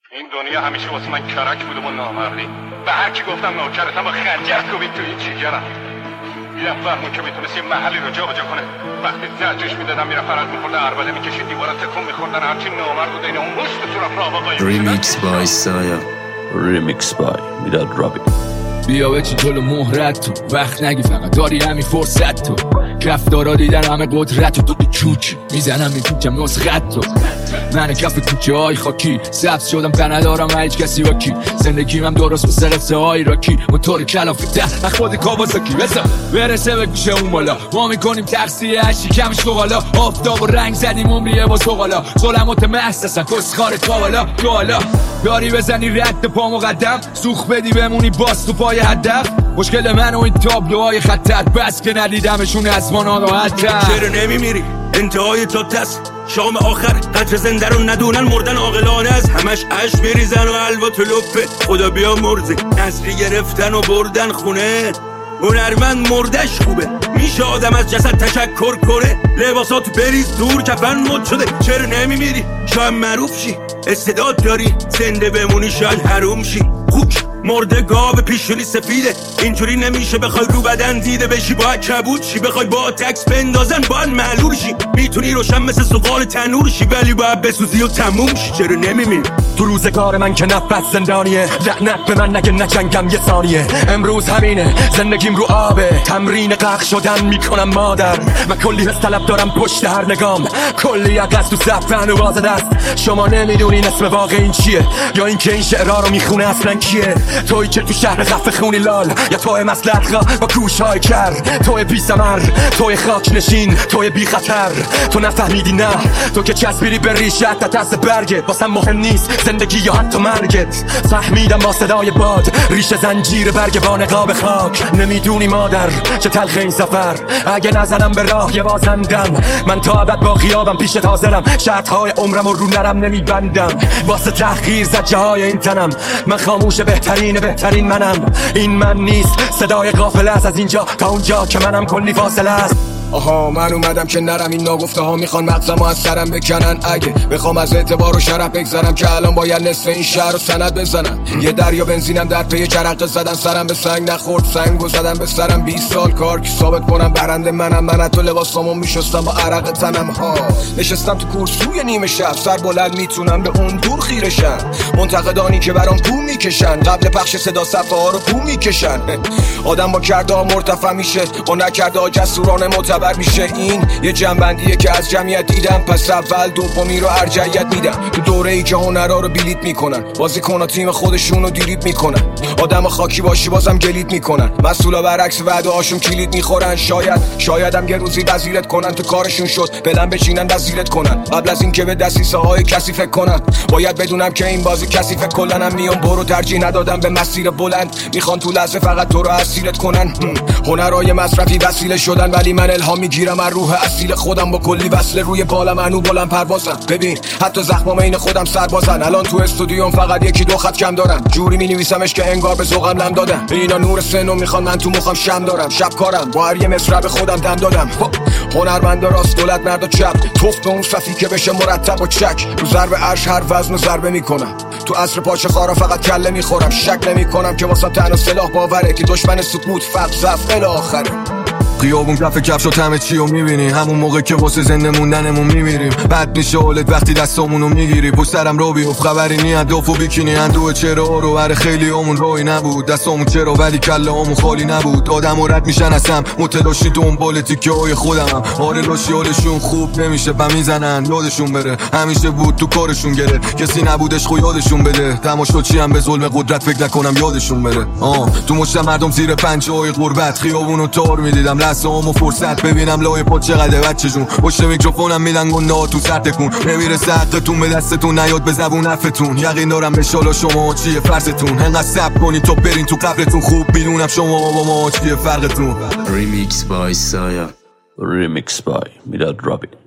این دنیا همیشه واسه من کرک بوده و نامردی. به هر کی گفتم نوکرتم با خنجر کوبید تو این جیگرم. دیدم فرمون که میتونست یه محلی رو جا بجا کنه. وقتی زجش میدادم میرفت فرد میخورده عربده میکشید دیوارا تکون میخوردن هرچی نامرد و دین اون مشت تو رفت راه آقایی ریمیکس بای سایا، ریمیکس بای میداد رابی. بیا بچی جلو مهرت تو وقت نگی، فقط داری همین فرصت تو. رفتارا دیدن همه قدرت تو چوک میزنم میپوچم نسخت تو. من کف کوچه های خاکی سبز شدم که ندارم هیچ کسی با کی. زندگیم هم درست به سلفسه های راکی موتور کلافی ده خود کاواساکی. بزا برسه به گوشه اون بالا ما میکنیم تقصیه هشی کمش فوقالا. آفتاب و رنگ زدیم عمریه با سوقالا. ظلمات محسسن کسخار کوالا داری بزنی رد پا مقدم سوخ بدی بمونی باز تو پای هدف. مشکل من و این تابلوهای خطر بس که ندیدمشون از ما ناراحت کرد. چرا نمیمیری انتهای تا دست شام آخر قدر زنده رو ندونن مردن عاقلانه از همش اش بریزن و حلوا تو لپه خدا بیا مرزه نصری گرفتن و بردن خونه. هنرمند مردش خوبه میشه آدم از جسد تشکر کنه. لباسات بریز دور کفن مد شده. چرا نمیمیری شاید معروف شی استعداد داری زنده بمونی شاید حروم شی. خوک مرده گاو پیشونی سفیده اینجوری نمیشه بخوای رو بدن دیده بشی باید کبود شی. بخوای با تکس بندازن باید معلول شی. میتونی روشن مثل سوغال تنور شی ولی باید بسوزی و تموم شی. چرا نمیمیری تو روزگار من که نفس زندانیه لعنت به من نگه نجنگم یه ثانیه. امروز همینه زندگیم رو آبه تمرین غرق شدن میکنم مادر. من کلی حس طلب دارم پشت هر نگام کلی عقص تو صفن و بازه دست. شما نمیدونین اسم واقع این چیه یا اینکه این شعرها رو میخونه اصلا کیه. توی که تو شهر خفه خونی لال یا توی مسلطقا با کوشهای کر. توی بی ثمر توی خاک نشین توی بی خطر. تو نفهمیدی نه تو که چسبیری به ریشه تا دست برگت واسم مهم نیست زندگی یا حتی مرگت. فهمیدم با صدای باد ریشه زنجیر برگ با نقاب خاک. نمیدونی مادر چه تلخ این سفر اگه نزنم به راه یه بازندم. من تا ابد با خیابم پیشت حاضرم شرطهای عمرم رو نرم نمیبندم. واسه تحقیر زجه های این تنم من خاموش بهترین منم. این من نیست صدای قافله از اینجا تا اونجا که منم کلی فاصله است. آها من اومدم که نرم این ناگفته ها میخوان مغزمو از سرم بکنن. اگه بخوام از اعتبار و شرف بگذرم که الان باید نصف این شهر رو سند بزنم. یه دریا بنزینم در پی جرقه زدن سرم به سنگ نخورد سنگو زدم به سرم 20 سال کار که ثابت کنم برنده منم. من تو لباسامو میشستم با عرق تنم ها. نشستم تو کرسوی نیمه شب سر بلند میتونم به اون دور خیرشم. منتقدانی که برام بو میکشن قبل پخش صدا صفحه ها رو بو میکشن. آدم با کرده ها مرتفع میشه با نکرده ها جسورانه معتبر میشه. این یه جنبندیه که از جمعیت دیدم پس اول دومی رو ارجحیت میدم. تو دوره ای که هنرها رو بلیت میکنن بازیکن‌ها تیم خودشون رو دیریب میکنن. آدم خاکی باشی بازم گلیت میکنن. مسئولا برعکس وعده هاشون کلید میخورن. شاید هم یه روزی وزیرت کنن تو کارشون شد بلند بچینن وزیرت کنن. قبل از اینکه به دسیسه های کسی فکر کنن باید بدونم که این بازی کسی فکر کلنم میام برو ترجیح ندادم به مسیر بلند. میخوان تو لحظه فقط تو رو اسیرت کنن. هنرهای مصرفی وسیله شدن ولی من الهام میگیرم از روح اصیل خودم با کلی وصله روی بالم انو بلند پروازم. ببین حتی زخمام این خودم سربازن. الان تو استودیوم فقط یکی دو خط کم دارم جوری مینویسمش که انگار به ذوقم لم دادم. اینا نور سنو میخوان من تو مخم شم دارم. شب کارم با هر یه مصرع به خودم دم دادم. هنرمند راست دولت مرد و چپ توف به اون صفی که بشه مرتب و چک. تو ضرب عرش هر وزن و ضربه میکنم. تو عصر پاچه خارا فقط کله میخورم. شک نمیکنم که واسه تنها سلاح باوره که دشمن سکوت فقط ضعف الاخره. خیابون کف کفش و همه چی رو میبینی همون موقع که واسه زنده موندنمون میمیریم. بد میشه حالت وقتی دستامونو میگیری پشت سرم رو بیفت خبری نی دوف و بیکینی اندوه چرا رو بر خیلی همون روی نبود. دستامون چرا ولی کله همون خالی نبود. آدم رد میشن اصلا متلاشی دنبال تیکه های خودم. آره لاشی حالشون خوب نمیشه و میزنن یادشون بره همیشه بود تو کارشون گره کسی نبودش خو یادشون بده. تماشاچی هم به ظلم قدرت فکر نکنم یادشون بره. تو مشت مردم زیر پنجه های غربت خیابونو تار میدیدم لحظه‌امو فرصت ببینم لای پا چقدر بچه جون. پشت میکروفونم میدن گناه تو سر تکون نمیرسه حقتون به دستتون نیاد به زبون حرفتون. یقین دارم به شالا شما چیه فرضتون. انقدر صبر کنین تا برین تو قبرتون خوب میدونم شما با ما چیه فرقتون. ریمیکس بای سایا، ریمیکس بای میداد رابی.